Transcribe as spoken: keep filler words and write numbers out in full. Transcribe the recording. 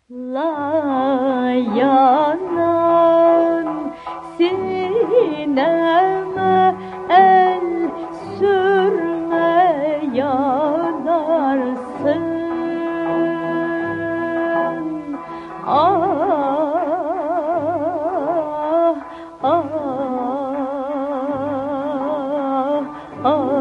La yanan sineme el sürme yanarsın. Ah, ah, ah, ah.